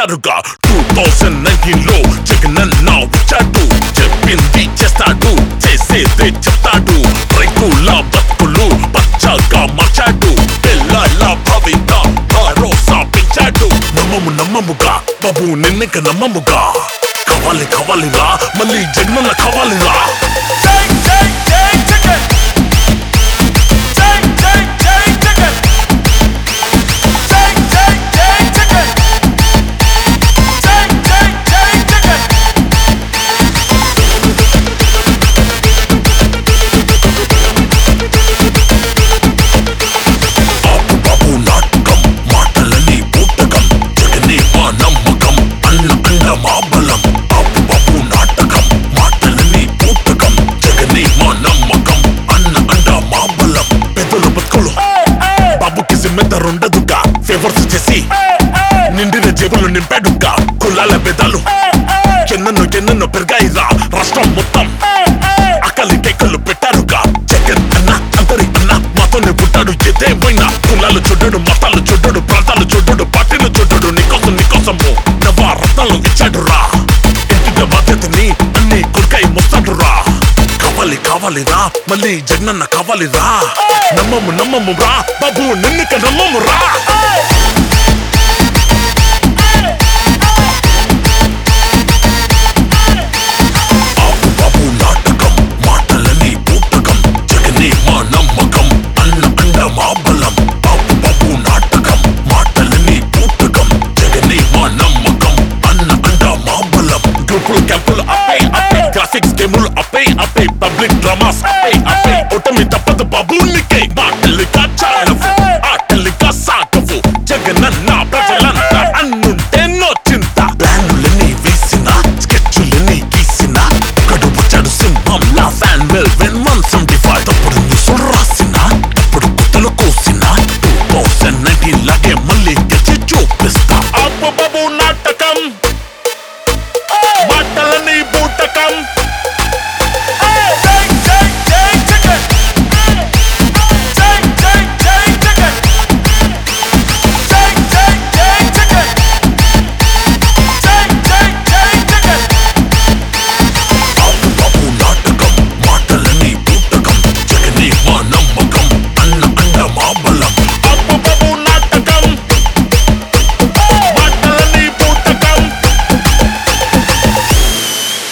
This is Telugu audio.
పెట్టారుగా 2019 లో జగనన్న వచ్చాడు చెప్పింది చేస్తాడు చేసేదే చెప్తాడు రైతుల బతుకులు పచ్చగా మార్చాడు పిల్లల భవిత భరోసా పెంచాడు నమ్మముగా బాబు నిన్నక నమ్మముగా కావాలిరా మళ్ళీ జగనన్న కావాలిరా ఉండదుగా ఫేవర్స్ చేసి నిండిన జేబులు నింపాడుగా కులాల బెదాలు ఎన్నెన్నో పెరిగాయిరా రాష్ట్రం మొత్తం అకలి కేకలు పెట్టారుగా జగన్ అన్న అందరి అన్న మాతోనే పుట్టాడు ఏదేమైనా కులాలు చూడడు మతాలు చూడడు ప్రాంతాలు చూడడు పార్టీలు చూడడు నీకోసము నవరత్నాలు ఇచ్చాడురా ఇంటిగా బాధ్యతని అన్ని కొడుకై మోస్తాడురా కావాలిరా మళ్ళీ జగనన్న కావాలిరా నమ్మము రా బాబు నిన్నక నమ్మము రా బాబు నాటకం మాటలని పూటకం జగనే మా నమ్మకం అన్న అండ మా బలం బాబు నాటకం మాటలని పూటకం జగనే మా నమ్మకం అన్న అండ మా బలం గ్రూపులు క్యాంపులు అప్పే గ్రాఫిక్స్ గేములు అప్పే పబ్లిక్ డ్రామాస్ అప్పే ఓటమి తప్పదు బాబు నీకే మాటలిగా చాలవు ఆటలిగా సాగవు జగనన్న ప్రజలంతా అన్నుంటే నో చింత ప్లానులని వేసిన స్కెచ్చులని గీసిన కడుపు చెడు సింహం నా ఫ్యాన్ విల్ విన్ వన్స్